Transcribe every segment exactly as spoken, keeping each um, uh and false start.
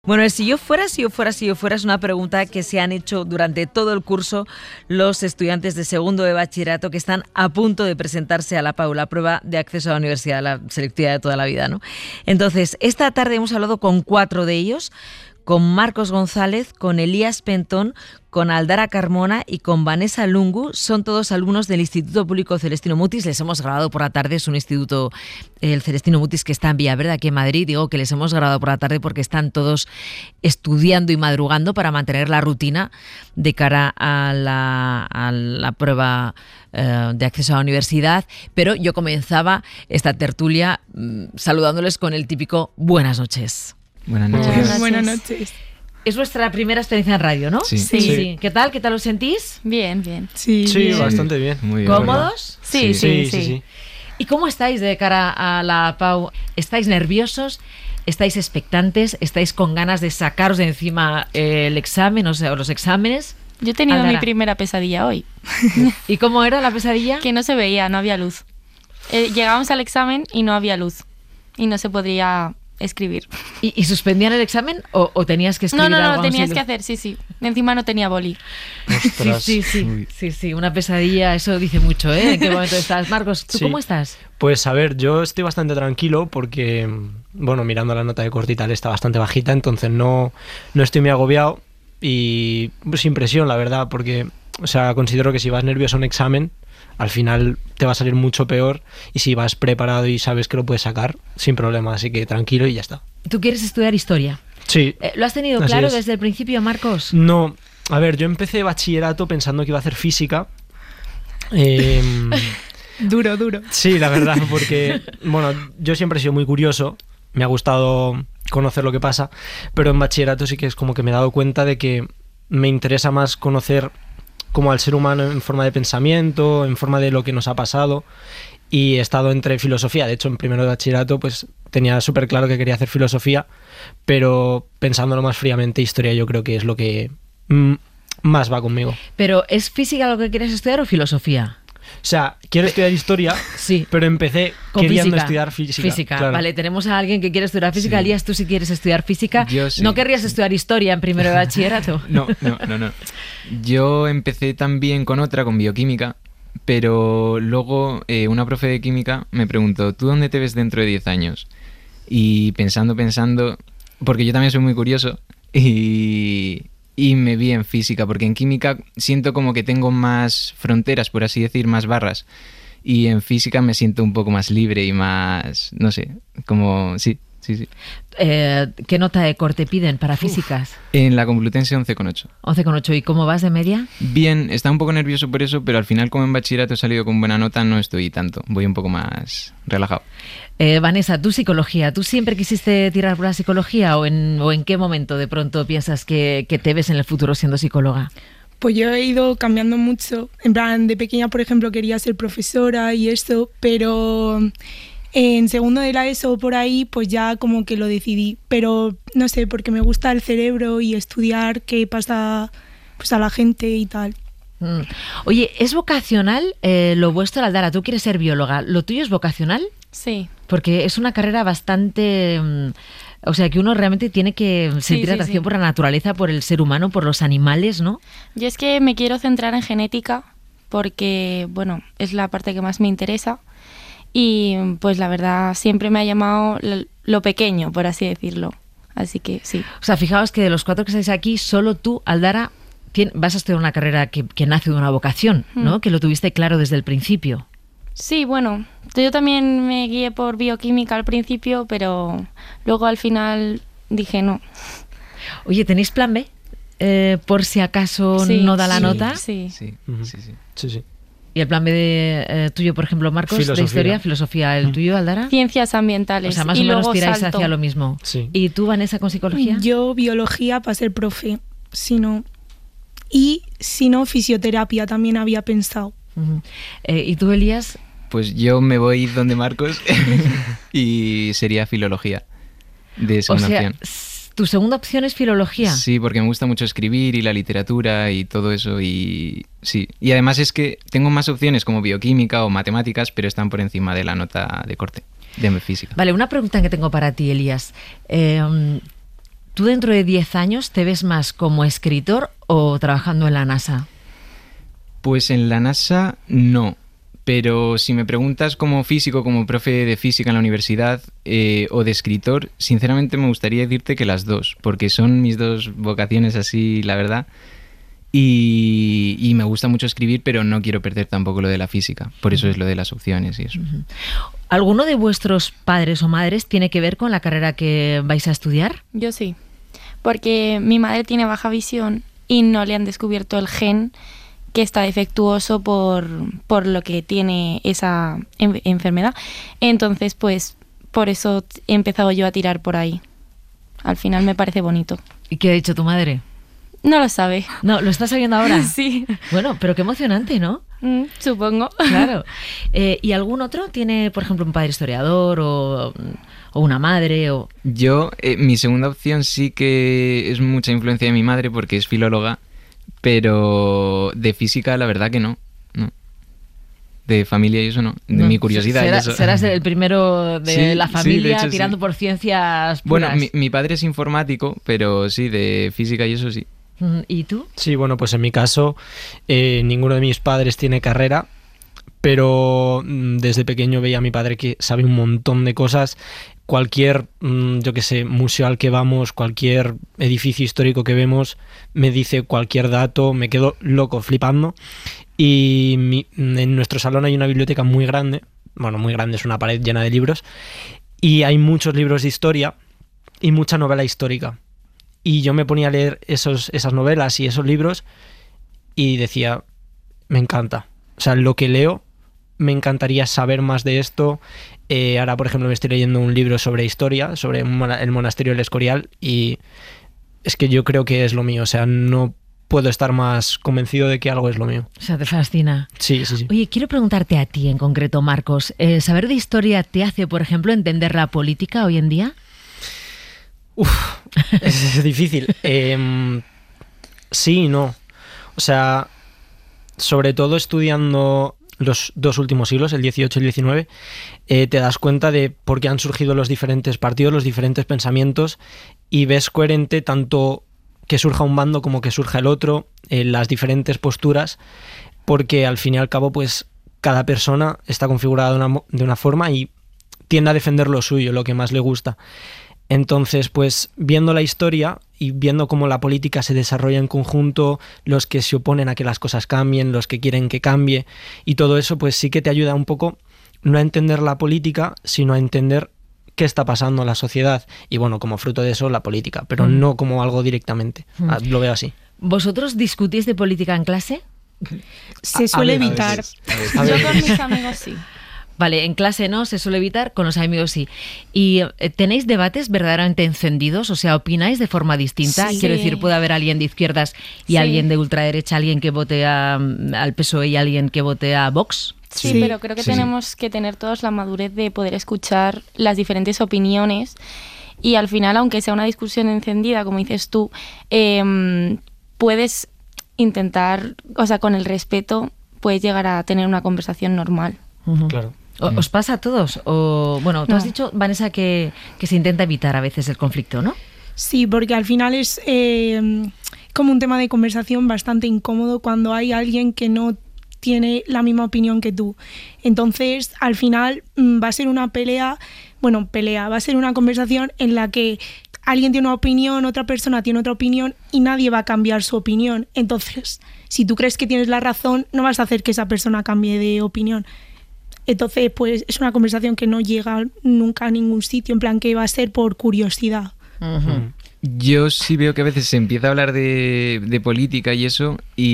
Bueno, el si yo fuera, si yo fuera, si yo fuera es una pregunta que se han hecho durante todo el curso los estudiantes de segundo de bachillerato que están a punto de presentarse a la P A U, la prueba de acceso a la universidad, la selectividad de toda la vida, ¿no? Entonces, esta tarde hemos hablado con cuatro de ellos, con Marcos González, con Elías Pentón, con Aldara Carmona y con Vanessa Lungu. Son todos alumnos del Instituto Público Celestino Mutis. Les hemos grabado por la tarde, es un instituto, el Celestino Mutis, que está en Villaverde, aquí en Madrid. Digo que les hemos grabado por la tarde porque están todos estudiando y madrugando para mantener la rutina de cara a la, a la prueba eh, de acceso a la universidad. Pero yo comenzaba esta tertulia mmm, saludándoles con el típico buenas noches. Buenas noches. Buenas noches. Buenas noches. Es vuestra primera experiencia en radio, ¿no? Sí. Sí. Sí. sí. ¿Qué tal? ¿Qué tal os sentís? Bien, bien. Sí, Sí, bien. bastante bien. Muy bien. ¿Cómodos? Sí, sí, sí. sí, sí. ¿Y cómo estáis de cara a la P A U? ¿Estáis nerviosos? ¿Estáis expectantes? ¿Estáis con ganas de sacaros de encima el examen, o sea, los exámenes? Yo he tenido Aldara. mi primera pesadilla hoy. ¿Y cómo era la pesadilla? Que no se veía, no había luz. Eh, llegábamos al examen y no había luz. Y no se podría escribir. ¿Y, y suspendían el examen o, o tenías que escribir No, no, no, algo? tenías sin que luz? hacer, sí, sí. Encima no tenía boli. Ostras. Sí, sí, sí, sí, sí, una pesadilla, eso dice mucho, ¿eh? ¿En qué momento estás? Marcos, ¿tú Sí. cómo estás? Pues a ver, yo estoy bastante tranquilo porque, bueno, mirando la nota de corte y tal, está bastante bajita, entonces no, no estoy muy agobiado y sin presión, la verdad, porque, o sea, considero que si vas nervioso a un examen, al final te va a salir mucho peor, y si vas preparado y sabes que lo puedes sacar, sin problema, así que tranquilo y ya está. ¿Tú quieres estudiar historia? Sí. Eh, ¿Lo has tenido Así claro es. desde el principio, Marcos? No, a ver, yo empecé bachillerato pensando que iba a hacer física. Eh, Duro, duro. sí, la verdad, porque, bueno, yo siempre he sido muy curioso, me ha gustado conocer lo que pasa, pero en bachillerato sí que es como que me he dado cuenta de que me interesa más conocer como al ser humano en forma de pensamiento, en forma de lo que nos ha pasado, y he estado entre filosofía. De hecho, en primero de bachillerato pues tenía súper claro que quería hacer filosofía, pero pensándolo más fríamente, historia yo creo que es lo que mm, más va conmigo. ¿Pero es física lo que quieres estudiar o filosofía? O sea, quiero estudiar historia, Sí. pero empecé Con queriendo física. estudiar física. Física, claro. vale. Tenemos a alguien que quiere estudiar física. Sí. Elías, tú sí quieres estudiar física. Yo sí. ¿No querrías estudiar historia en primero de bachillerato? No, no, no, no. Yo empecé también con otra, con bioquímica, pero luego eh, una profe de química me preguntó, ¿tú dónde te ves dentro de diez años? Y pensando, pensando, porque yo también soy muy curioso, y, y me vi en física, porque en química siento como que tengo más fronteras, por así decir, más barras, y en física me siento un poco más libre y más, no sé, como, sí, sí, sí. Eh, ¿Qué nota de corte piden para físicas? En la Complutense once coma ocho. once coma ocho. ¿Y cómo vas de media? Bien, estaba un poco nervioso por eso, pero al final como en bachillerato he salido con buena nota, no estoy tanto, voy un poco más relajado. Eh, Vanessa, tú psicología, ¿tú siempre quisiste tirar por la psicología o en, o en qué momento de pronto piensas que, que te ves en el futuro siendo psicóloga? Pues yo he ido cambiando mucho. En plan, de pequeña, por ejemplo, quería ser profesora y esto, pero en segundo de la ESO por ahí, pues ya como que lo decidí. Pero no sé, porque me gusta el cerebro y estudiar qué pasa pues a la gente y tal. Mm. Oye, ¿es vocacional eh, lo vuestro, Aldara? Tú quieres ser bióloga. ¿Lo tuyo es vocacional? Sí. Porque es una carrera bastante... mm, o sea, que uno realmente tiene que sentir sí, atracción sí. por la naturaleza, por el ser humano, por los animales, ¿no? Yo es que me quiero centrar en genética porque, bueno, es la parte que más me interesa y pues la verdad siempre me ha llamado lo- lo pequeño, por así decirlo. Así que sí. O sea, fijaos que de los cuatro que estáis aquí, solo tú, Aldara, tien- vas a estudiar una carrera que, que nace de una vocación, ¿no? Mm. Que lo tuviste claro desde el principio. Sí, bueno, yo también me guié por bioquímica al principio, pero luego al final dije no. Oye, ¿tenéis plan B? Eh, por si acaso Sí, no da la sí, nota. Sí. Sí, Ujú. sí, sí. Sí, sí. Y el plan B de, eh, tuyo, por ejemplo, Marcos, de Filosofía. historia, filosofía. ¿El tuyo, Aldara? Ciencias ambientales. O sea, más y o menos luego tiráis salto. hacia lo mismo. Sí. ¿Y tú, Vanessa, con psicología? Yo biología para ser profe, si no. Y si no, fisioterapia también había pensado. Ujú. Eh, ¿Y tú, Elías? Pues yo me voy donde Marcos y sería filología de O segunda sea, opción. s- tu segunda opción es filología. Sí, porque me gusta mucho escribir y la literatura y todo eso y sí. Y además es que tengo más opciones como bioquímica o matemáticas, pero están por encima de la nota de corte de física. Vale, una pregunta que tengo para ti, Elías. Eh, ¿Tú dentro de diez años te ves más como escritor o trabajando en la NASA? Pues en la NASA no, pero si me preguntas como físico, como profe de física en la universidad eh, o de escritor, sinceramente me gustaría decirte que las dos, porque son mis dos vocaciones así, la verdad. Y, y me gusta mucho escribir, pero no quiero perder tampoco lo de la física. Por eso es lo de las opciones y eso. ¿Alguno de vuestros padres o madres tiene que ver con la carrera que vais a estudiar? Yo sí, porque mi madre tiene baja visión y no le han descubierto el gen que está defectuoso por, por lo que tiene esa en- enfermedad. Entonces, pues, por eso he empezado yo a tirar por ahí. Al final me parece bonito. ¿Y qué ha dicho tu madre? No lo sabe. No, ¿lo estás sabiendo ahora? Sí. Bueno, pero qué emocionante, ¿no? Mm, supongo. Claro. Eh, ¿Y algún otro tiene, por ejemplo, un padre historiador o, o una madre? O... Yo, eh, mi segunda opción sí que es mucha influencia de mi madre porque es filóloga, pero de física la verdad que no. no. De familia y eso no. De No, mi curiosidad será- y eso. Serás el primero de Sí, la sí, de familia hecho, tirando sí. por ciencias Bueno, puras. mi, mi padre es informático, pero sí, de física y eso sí. Mm, ¿Y tú? Sí, bueno, pues en mi caso eh, ninguno de mis padres tiene carrera, pero mm, desde pequeño veía a mi padre que sabe un montón de cosas. Cualquier, mm, yo qué sé, museo al que vamos, cualquier edificio histórico que vemos, me dice cualquier dato, me quedo loco, flipando. Y mi- en nuestro salón hay una biblioteca muy grande, bueno, muy grande, es una pared llena de libros, y hay muchos libros de historia y mucha novela histórica. Y yo me ponía a leer esos, esas novelas y esos libros y decía, me encanta. O sea, lo que leo, me encantaría saber más de esto. Eh, ahora, por ejemplo, me estoy leyendo un libro sobre historia, sobre un mona- el monasterio del Escorial, y es que yo creo que es lo mío. O sea, no puedo estar más convencido de que algo es lo mío. O sea, te fascina. Sí, sí, sí. Oye, quiero preguntarte a ti en concreto, Marcos. Eh, ¿Saber de historia te hace, por ejemplo, entender la política hoy en día? Uf, es difícil. Eh, sí y no. O sea, sobre todo estudiando los dos últimos siglos, el dieciocho y el diecinueve, eh, te das cuenta de por qué han surgido los diferentes partidos, los diferentes pensamientos, y ves coherente tanto que surja un bando como que surja el otro, eh, las diferentes posturas, porque al fin y al cabo, pues cada persona está configurada de una, mo- de una forma y tiende a defender lo suyo, lo que más le gusta. Entonces, pues viendo la historia y viendo cómo la política se desarrolla en conjunto, los que se oponen a que las cosas cambien, los que quieren que cambie y todo eso, pues sí que te ayuda un poco no a entender la política, sino a entender qué está pasando en la sociedad y bueno, como fruto de eso la política, pero Mm. no como algo directamente. Mm. Ah, lo veo así. ¿Vosotros discutís de política en clase? Se A- a suele ver, a evitar. veces, a veces. A Yo ver. con mis amigos sí. Vale, en clase no, se suele evitar, con los amigos sí. ¿Y eh, tenéis debates verdaderamente encendidos? O sea, ¿opináis de forma distinta? Sí. Quiero decir, puede haber alguien de izquierdas y Sí. alguien de ultraderecha, alguien que vote a, al P S O E y alguien que vote a Vox. Sí, Sí. pero creo que Sí, sí. tenemos que tener todos la madurez de poder escuchar las diferentes opiniones y al final, aunque sea una discusión encendida, como dices tú, eh, puedes intentar, o sea, con el respeto, puedes llegar a tener una conversación normal. Ujú. Claro. O- ¿Os pasa a todos? O, bueno, tú No. has dicho, Vanessa, que, que se intenta evitar a veces el conflicto, ¿no? Sí, porque al final es eh, como un tema de conversación bastante incómodo cuando hay alguien que no tiene la misma opinión que tú. Entonces, al final mm, va a ser una pelea, bueno, pelea, va a ser una conversación en la que alguien tiene una opinión, otra persona tiene otra opinión y nadie va a cambiar su opinión. Entonces, si tú crees que tienes la razón, no vas a hacer que esa persona cambie de opinión. Entonces, pues es una conversación que no llega nunca a ningún sitio, en plan que va a ser por curiosidad. Mm. Yo sí veo que a veces se empieza a hablar de, de política y eso,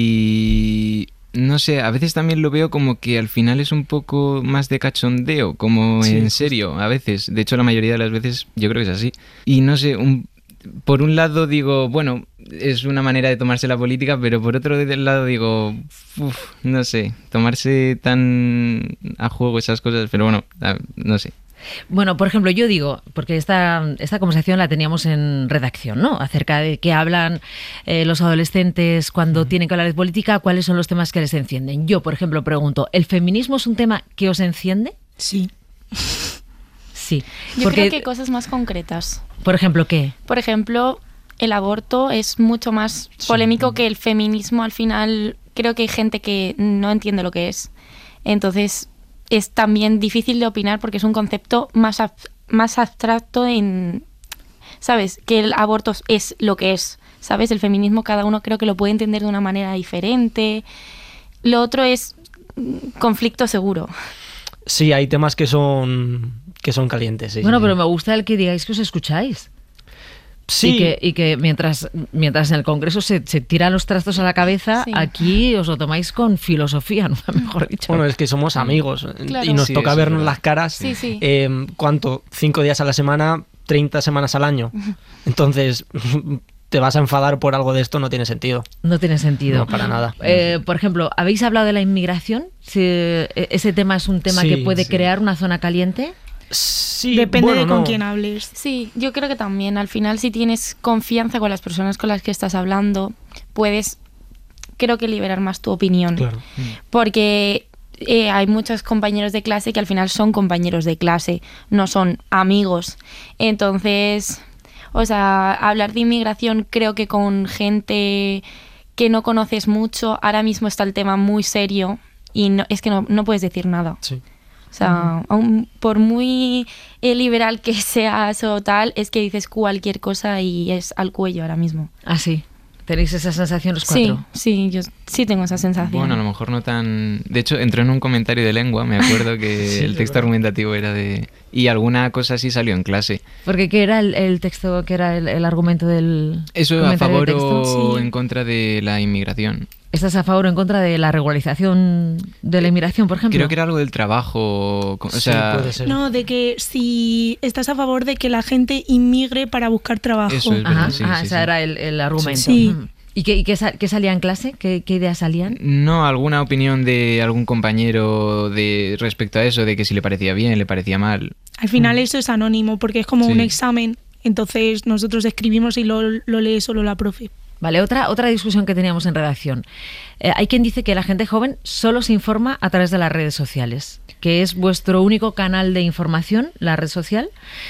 y no sé, a veces también lo veo como que al final es un poco más de cachondeo, como Sí, en justo. serio, a veces. De hecho, la mayoría de las veces yo creo que es así. Y no sé, un, por un lado digo, bueno, es una manera de tomarse la política, pero por otro lado digo, uf, no sé, tomarse tan a juego esas cosas, pero bueno, ah, no sé. Bueno, por ejemplo, yo digo, porque esta, esta conversación la teníamos en redacción, ¿no? Acerca de qué hablan eh, los adolescentes cuando tienen que hablar de política, cuáles son los temas que les encienden. Yo, por ejemplo, pregunto, ¿el feminismo es un tema que os enciende? Sí. Sí. Yo Porque, creo que cosas más concretas. por ejemplo, ¿qué? Por ejemplo, el aborto es mucho más polémico sí. que el feminismo. Al final creo que hay gente que no entiende lo que es. Entonces es también difícil de opinar porque es un concepto más, ab- más abstracto en, ¿sabes? Que el aborto es lo que es, ¿sabes? El feminismo cada uno creo que lo puede entender de una manera diferente. Lo otro es conflicto seguro. Sí, hay temas que son que son calientes. Sí, bueno, sí, pero sí. me gusta el que digáis que os escucháis. Sí. Y que, y que mientras, mientras en el Congreso se, se tiran los trastos a la cabeza, sí. aquí os lo tomáis con filosofía, ¿no? Mejor dicho. Bueno, es que somos amigos claro. y nos sí, toca vernos verdad. las caras. Sí, sí. Eh, ¿Cuánto? ¿Cinco días a la semana? ¿treinta semanas al año? Entonces, te vas a enfadar por algo de esto, no tiene sentido. No tiene sentido. No, para nada. Eh, por ejemplo, ¿habéis hablado de la inmigración? Si ese tema es un tema Sí, que puede sí. crear una zona caliente. Sí, Depende bueno, de con no. quién hables. Sí, yo creo que también. Al final, si tienes confianza con las personas con las que estás hablando, puedes, creo que liberar más tu opinión. Claro. Porque eh, hay muchos compañeros de clase que al final son compañeros de clase, no son amigos. Entonces, o sea, hablar de inmigración creo que con gente que no conoces mucho, ahora mismo está el tema muy serio y no, es que no, no puedes decir nada. Sí. O sea, aun por muy eh, liberal que seas o tal, es que dices cualquier cosa y es al cuello ahora mismo. Ah, sí. ¿Tenéis esa sensación los cuatro? Sí, sí, yo sí tengo esa sensación. Bueno, a lo mejor no tan... De hecho, entró en un comentario de lengua, me acuerdo que Sí, el texto verdad. argumentativo era de... Y alguna cosa así salió en clase. Porque ¿qué era el, el texto, qué era el, el argumento del Eso a comentario favor de texto? o Sí. en contra de la inmigración. ¿Estás a favor o en contra de la regularización de la inmigración, por ejemplo? Creo que era algo del trabajo, o Sí, sea... puede ser. No, de que si estás a favor de que la gente inmigre para buscar trabajo. Eso es Ajá, verdad, sí, ajá, sí, ese sí. era el, el argumento. Sí. Ujú. ¿Y qué, y qué, sa- qué salía en clase? ¿Qué, qué ideas salían? No, alguna opinión de algún compañero de respecto a eso, de que si le parecía bien, le parecía mal. Al final eso es anónimo porque es como Sí. un examen. Entonces nosotros escribimos y lo, lo lee solo la profe. Vale, otra, otra discusión que teníamos en redacción. Eh, hay quien dice que la gente joven solo se informa a través de las redes sociales, que es vuestro único canal de información, la red social,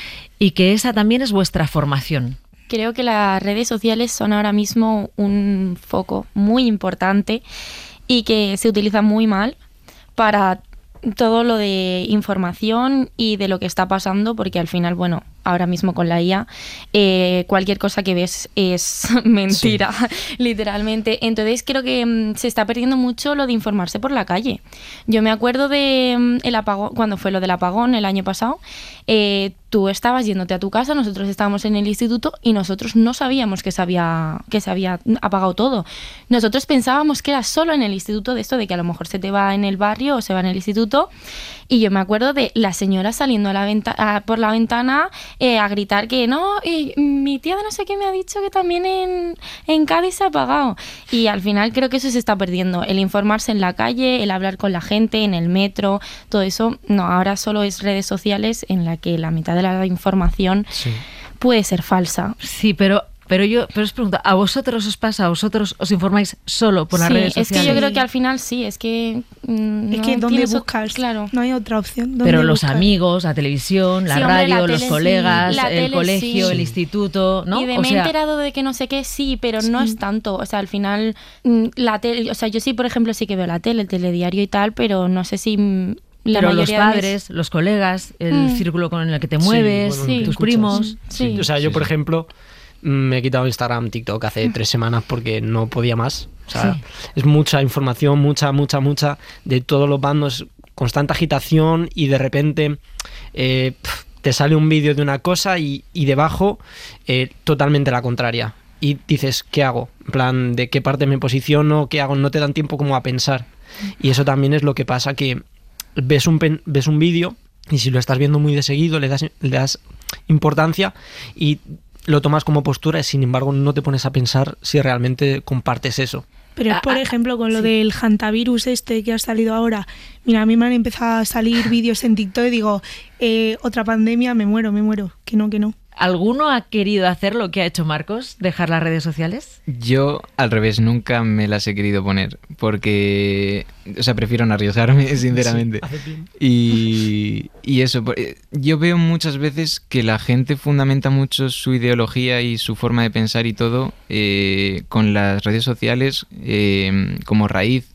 y que esa también es vuestra formación. Creo que las redes sociales son ahora mismo un foco muy importante y que se utiliza muy mal para todo lo de información y de lo que está pasando, porque al final, bueno, ahora mismo con la I A, eh, cualquier cosa que ves es mentira, sí. literalmente. Entonces creo que mm, se está perdiendo mucho lo de informarse por la calle. Yo me acuerdo de mm, el apagón, cuando fue lo del apagón el año pasado, eh, tú estabas yéndote a tu casa, nosotros estábamos en el instituto y nosotros no sabíamos que se había, que se había apagado todo. Nosotros pensábamos que era solo en el instituto, de esto de que a lo mejor se te va en el barrio o se va en el instituto, y yo me acuerdo de la señora saliendo a la venta- a, por la ventana eh, a gritar que no, eh, mi tía de no sé qué me ha dicho que también en, en Cádiz se ha apagado. Y al final creo que eso se está perdiendo, el informarse en la calle, el hablar con la gente, en el metro, todo eso. No, ahora solo es redes sociales en la que la mitad de la información Sí. puede ser falsa. Sí, pero, pero yo pero os pregunto, ¿a vosotros os pasa? ¿A vosotros os informáis solo por las Sí, redes es sociales? que yo creo que al final sí, es que... mm, Es no que ¿dónde tienes o- buscas? Claro. No hay otra opción. ¿Dónde Pero los buscas? amigos, la televisión, la Sí, hombre, radio, la los tele, colegas, sí. La el tele, colegio, sí. el instituto, ¿no? Y de O me he sea, enterado de que no sé qué, sí, pero no Sí. es tanto. O sea, al final, mm, la tele, o sea, yo sí, por ejemplo, sí que veo la tele, el telediario y tal, pero no sé si mm, la pero los mayoría de mis- padres, los colegas, el Mm. círculo con el que te Sí, mueves, bueno, lo que tus escuchas. primos. Sí. O sea, yo, Sí, por sí. ejemplo, mm, me he quitado Instagram, TikTok hace tres semanas porque no podía más. O sea, Sí. es mucha información, mucha, mucha, mucha, de todos los bandos, constante agitación y de repente eh, pf, te sale un vídeo de una cosa y, y debajo eh, totalmente la contraria. Y dices, ¿qué hago? En plan, ¿de qué parte me posiciono? ¿Qué hago? No te dan tiempo como a pensar. Y eso también es lo que pasa, que ves un, pen- ves un vídeo y si lo estás viendo muy de seguido le das, le das importancia y lo tomas como postura y sin embargo no te pones a pensar si realmente compartes eso. Pero es, Ah, por ah, ejemplo, con lo sí. del hantavirus este que ha salido ahora. Mira, a mí me han empezado a salir vídeos en TikTok y digo, eh, otra pandemia, me muero, me muero. Que no, que no. ¿Alguno ha querido hacer lo que ha hecho Marcos? ¿Dejar las redes sociales? Yo, al revés, nunca me las he querido poner porque, o sea, prefiero no arriesgarme, sinceramente. Sí, hace bien. Y, y eso, yo veo muchas veces que la gente fundamenta mucho su ideología y su forma de pensar y todo eh, con las redes sociales eh, como raíz.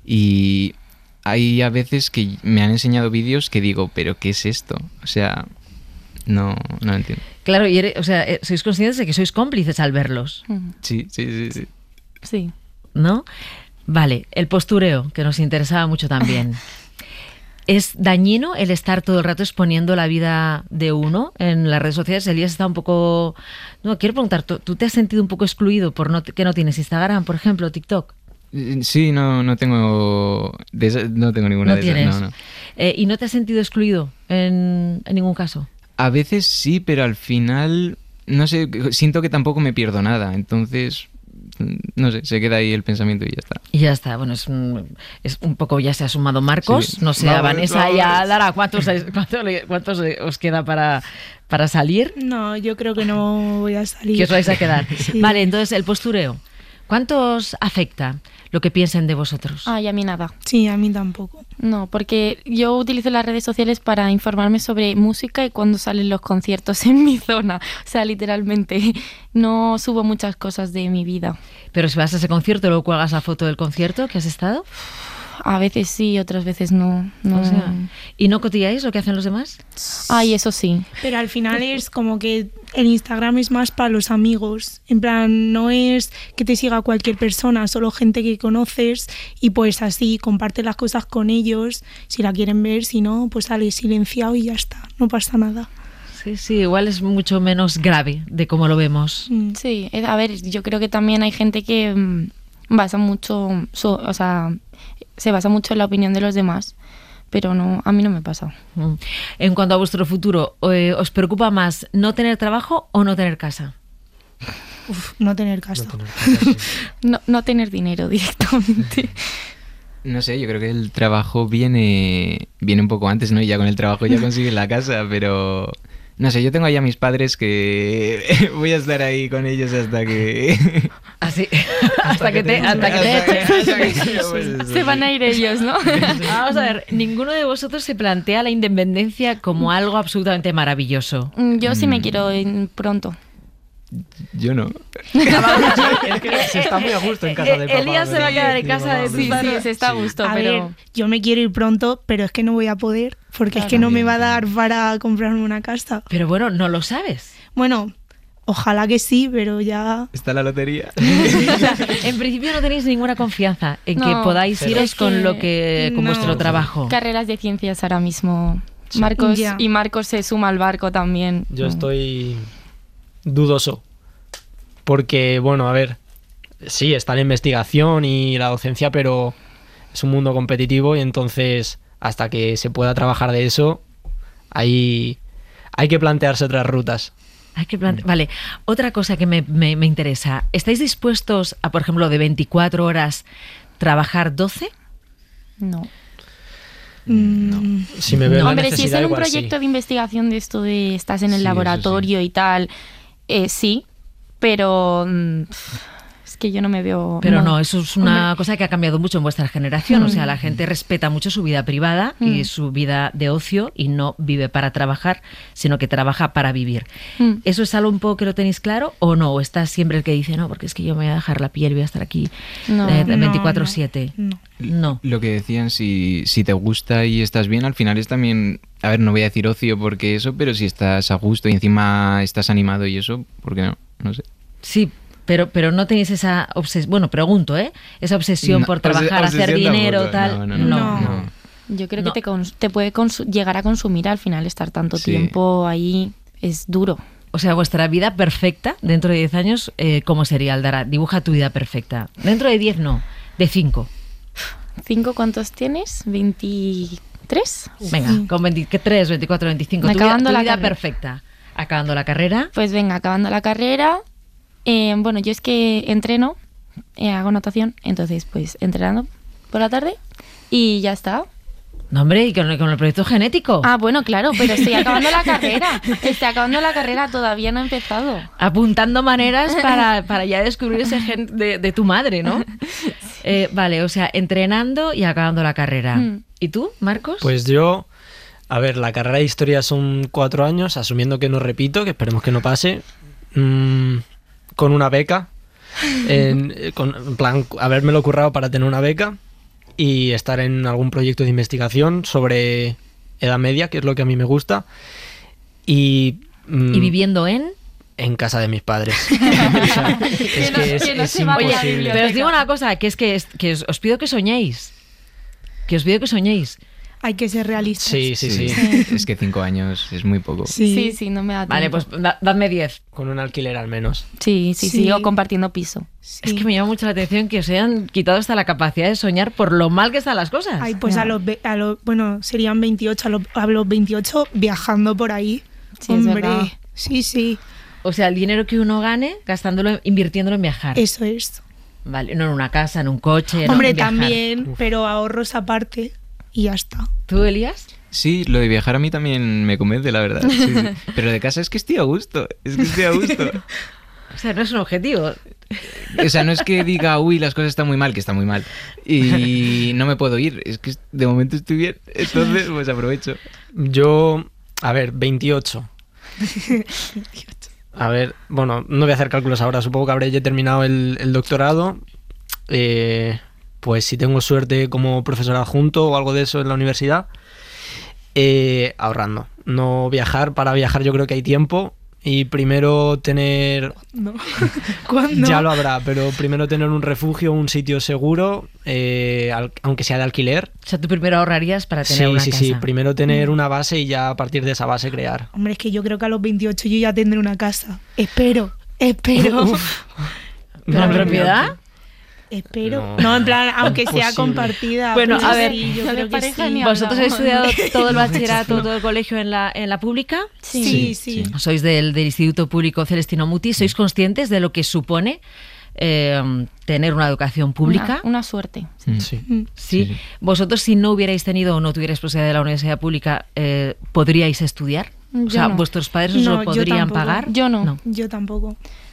Y hay a veces que me han enseñado vídeos que digo, ¿pero qué es esto? O sea, no, no entiendo. Claro, y eres, o sea, sois conscientes de que sois cómplices al verlos, Sí, sí, sí, sí. Sí. ¿no? Vale, el postureo, que nos interesaba mucho también. ¿Es dañino el estar todo el rato exponiendo la vida de uno en las redes sociales? Elías está un poco... No, quiero preguntar, ¿tú, tú te has sentido un poco excluido por no, que no tienes Instagram, por ejemplo, TikTok? Sí, no, no tengo de esa- no tengo ninguna No de esas. tienes. No, no. Eh, ¿Y no te has sentido excluido en, en ningún caso? A veces sí, pero al final, no sé, siento que tampoco me pierdo nada. Entonces, no sé, se queda ahí el pensamiento y ya está. Y ya está, bueno, es un, es un poco, ya se ha sumado Marcos, Sí. no sé, a Vamos, Vanessa vamos. y a Lara, ¿cuántos, cuántos, le- cuántos os queda para, para salir? No, yo creo que no voy a salir. ¿Qué os vais a quedar? Sí. Vale, entonces el postureo, ¿cuánto os afecta lo que piensen de vosotros? Ay, a mí nada. Sí, a mí tampoco. No, porque yo utilizo las redes sociales para informarme sobre música y cuando salen los conciertos en mi zona. O sea, literalmente, no subo muchas cosas de mi vida. Pero si vas a ese concierto y luego cuelgas la foto del concierto que has estado, A veces sí, otras veces no. no. o sea, ¿y no cotilláis lo que hacen los demás? Ay, eso sí. Pero al final es como que el Instagram es más para los amigos. En plan, no es que te siga cualquier persona, solo gente que conoces y pues así comparte las cosas con ellos. Si la quieren ver, si no, pues sale silenciado y ya está, no pasa nada. Sí, sí, igual es mucho menos grave de cómo lo vemos. Mm. Sí, eh, a ver, yo creo que también hay gente que mm, basa mucho, su- o sea, se basa mucho en la opinión de los demás, pero no, a mí no me pasa. Mm. En cuanto a vuestro futuro, eh, ¿os preocupa más no tener trabajo o no tener casa? Uf, no tener casa. No tener casa, sí. No, no tener dinero directamente. No sé, yo creo que el trabajo viene, viene un poco antes, ¿no? Y ya con el trabajo ya consigues la casa, pero... No sé, yo tengo ahí a mis padres que voy a estar ahí con ellos hasta que... Así, hasta que te, hasta que te echen. hasta que- pues eso, Se van a ir ellos, ¿no? Vamos a ver, ninguno de vosotros se plantea la independencia como algo absolutamente maravilloso. Mm, Yo sí me Mm. quiero ir pronto. Yo no. Es que se está muy a gusto en casa de papá. Elías se va a quedar en de casa mamá, de pero- Sí, sí, Claro. se está a Sí. gusto, A pero... ver, yo me quiero ir pronto, pero es que no voy a poder, porque es Claro. que no me También, va a dar también. para comprarme una casa. Pero bueno, no lo sabes. Bueno, ojalá que sí, pero ya... Está la lotería. O sea, en principio no tenéis ninguna confianza en que No, podáis pero- iros es con que- lo que con no. vuestro trabajo. Carreras de ciencias ahora mismo. Marcos Ya. y Marcos se suma al barco también. Yo Mm. estoy dudoso. Porque, bueno, a ver, sí, está la investigación y la docencia, pero es un mundo competitivo y entonces hasta que se pueda trabajar de eso, hay, hay que plantearse otras rutas. Hay que plante- Vale, otra cosa que me, me- me interesa. ¿Estáis dispuestos a, por ejemplo, de veinticuatro horas trabajar doce? No. mm, Si me veo No, la Hombre, si es necesidad, en un igual sí. proyecto de investigación de esto de estás en el Sí, eso laboratorio y tal, eh, sí, pero mm, es que yo no me veo... Pero no, eso es una Hombre. cosa que ha cambiado mucho en vuestra generación. O Mm. sea, la gente respeta mucho su vida privada y Mm. su vida de ocio y no vive para trabajar, sino que trabaja para vivir. Mm. ¿Eso es algo un poco que lo tenéis claro o no? ¿O estás siempre el que dice, no, porque es que yo me voy a dejar la piel, voy a estar aquí No. eh, No, veinticuatro siete? no. No. Lo que decían, si, si te gusta y estás bien, al final es también... A ver, no voy a decir ocio porque eso, pero si estás a gusto y encima estás animado y eso, ¿por qué no? No sé. Sí, pero, pero no tenéis esa obsesión, bueno, pregunto, ¿eh? Esa obsesión No, por obse- trabajar, hacer obsesión dinero, tampoco, tal. no, no, no, No. no. Yo creo No. que te, cons- te puede consu- llegar a consumir al final estar tanto Sí. tiempo ahí, es duro. O sea, vuestra vida perfecta dentro de diez años, eh, ¿cómo sería, Aldara? Dibuja tu vida perfecta. Dentro de diez no, de cinco. ¿Cinco cuántos tienes? ¿veintitrés? Venga, Sí. con veintitrés, veinticuatro, veinticinco. Tu vida, Acabando tu la vida carrera. perfecta. Acabando la carrera. Pues venga, acabando la carrera. eh, bueno, yo es que entreno, eh, hago natación, entonces pues entrenando por la tarde y ya está. No, hombre, y con, con el proyecto genético. Ah, bueno, claro, pero estoy acabando la carrera. Estoy acabando la carrera, todavía no he empezado. Apuntando maneras para, para ya descubrir ese gen de, de tu madre, ¿no? Eh, vale, o sea, entrenando y acabando la carrera. Mm. ¿Y tú, Marcos? Pues yo, a ver, la carrera de historia son cuatro años, asumiendo que no repito, que esperemos que no pase, mmm, con una beca, en, con, en plan, habérmelo currado para tener una beca y estar en algún proyecto de investigación sobre Edad Media, que es lo que a mí me gusta, y... mmm, ¿Y viviendo en...? En casa de mis padres. O sea, es que es, que no es se va a la imposible. biblioteca. Pero os digo una cosa, que es que, es- que os, os pido que soñéis. Que os pido que soñéis. Hay que ser realistas. Sí, sí, sí. Es que cinco años es muy poco. Sí, Sí, sí, no me da tiempo. Vale, pues da- dadme diez. Con un alquiler al menos. Sí, sí, sí, Sí. o compartiendo piso. sí. Es que me llama mucho la atención que os hayan quitado hasta la capacidad de soñar por lo mal que están las cosas. Ay, pues Ya. a los, ve- a los, bueno, serían veintiocho, a los, a los veintiocho viajando por ahí. Sí, es Hombre, verdad. sí, sí, O sea, el dinero que uno gane, gastándolo, invirtiéndolo en viajar. eso es. Vale, no en una casa, en un coche, no, Hombre, en viajar. también, pero ahorros aparte y ya está. ¿Tú, Elías? Sí, lo de viajar a mí también me convence, la verdad. Sí, sí. Pero de casa es que estoy a gusto. Es que estoy a gusto. O sea, no es un objetivo. O sea, no es que diga, uy, las cosas están muy mal, que está muy mal. Y no me puedo ir. Es que de momento estoy bien. Entonces, pues aprovecho. Yo, a ver, veintiocho. A ver, bueno, no voy a hacer cálculos ahora. Supongo que habré ya terminado el, el doctorado. Eh, pues si tengo suerte como profesor adjunto o algo de eso en la universidad, eh, ahorrando. No viajar. Para viajar yo creo que hay tiempo. Y primero tener... No. ¿Cuándo? Ya lo habrá, pero primero tener un refugio, un sitio seguro, eh, al- aunque sea de alquiler. O sea, tú primero ahorrarías para tener Sí, una sí, casa. sí. Primero tener una base y ya a partir de esa base crear. Hombre, es que yo creo que a los veintiocho yo ya tendré una casa. Espero, espero. ¿Una No, propiedad? Espero. No, No, en plan, aunque sea imposible. compartida. Bueno, pero a ver, sí, yo no creo le que parece sí. ni a- ¿Vosotros habéis estudiado hablamos. todo el bachillerato, todo el colegio en la, en la pública? Sí, Sí, sí. sí. Sois del, del Instituto Público Celestino Muti. ¿Sois conscientes de lo que supone eh, tener una educación pública? Una, una suerte. Mm. Sí. Mm. Sí. Sí, sí. ¿Vosotros, si no hubierais tenido o no tuvierais posibilidad de la universidad pública, eh, podríais estudiar? O Yo sea, no. ¿vuestros padres os No, lo yo podrían tampoco. pagar? Yo no. Yo tampoco.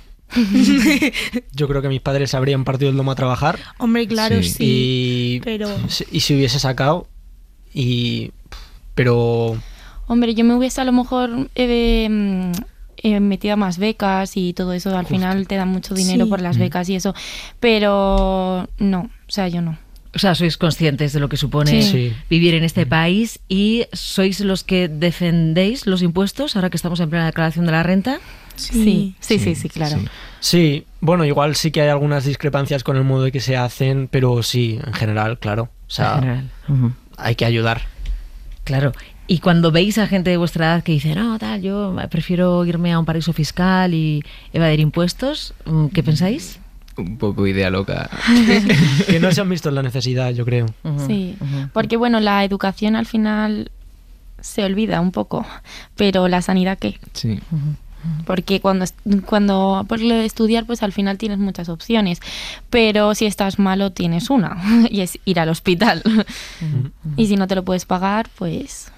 Yo creo que mis padres habrían partido el lomo a trabajar. Hombre, claro, Sí. sí. Y, pero- y si hubiese sacado. Y. Pero. Hombre, yo me hubiese a lo mejor eh, mm, eh, metido a más becas y todo eso. Al Justo. final te dan mucho dinero Sí. por las Mm. becas y eso. Pero no, o sea, yo no. O sea, sois conscientes de lo que supone Sí. Sí. vivir en este país y sois los que defendéis los impuestos ahora que estamos en plena declaración de la renta. Sí, sí, sí, sí, claro. sí. Sí, bueno, igual sí que hay algunas discrepancias con el modo de que se hacen, pero sí, en general, claro. O sea, En general. Ujú. hay que ayudar. Claro. Y cuando veis a gente de vuestra edad que dice, no, tal, yo prefiero irme a un paraíso fiscal y evadir impuestos, ¿qué pensáis? Un poco idea loca. Que no se han visto en la necesidad, yo creo. Ujú, Sí, ujú. porque bueno, la educación al final se olvida un poco, pero la sanidad qué, Sí. porque cuando est- cuando por lo de estudiar pues al final tienes muchas opciones, pero si estás malo tienes una y es ir al hospital. Y si no te lo puedes pagar, pues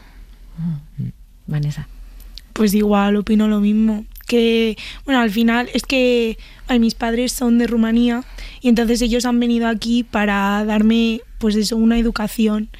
Vanessa. Pues igual, opino lo mismo. Que, bueno, al final es que ay, mis padres son de Rumanía y entonces ellos han venido aquí para darme, pues eso, una educación.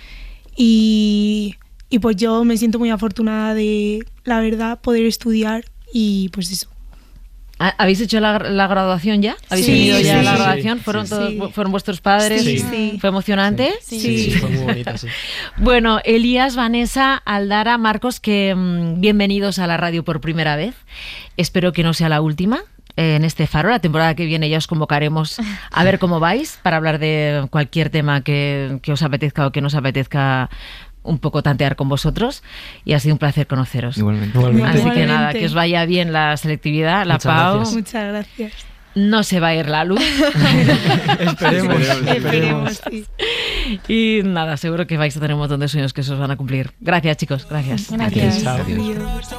Y, y pues yo me siento muy afortunada de, la verdad, poder estudiar y pues eso. ¿Ha- ¿Habéis hecho la, la graduación ya? ¿Habéis Sí, tenido ya sí, la sí, graduación? sí, ¿Fueron, sí. todos, Sí. ¿Fueron vuestros padres? Sí. Sí. ¿Fue emocionante? Sí. Sí, fue muy bonita, sí. Bueno, Elías, Vanessa, Aldara, Marcos, que mm, bienvenidos a la radio por primera vez. Espero que no sea la última eh, en este faro. La temporada que viene ya os convocaremos a ver cómo vais para hablar de cualquier tema que, que os apetezca o que nos apetezca un poco tantear con vosotros. Y ha sido un placer conoceros. Igualmente. Igualmente. Así que Igualmente. nada, que os vaya bien la selectividad, la Muchas P A U. gracias. Muchas gracias. No se va a ir la luz. Esperemos. Esperemos, sí. Y nada, seguro que vais a tener un montón de sueños que se os van a cumplir. Gracias, chicos. Gracias. Gracias. Chao. Adiós. Adiós.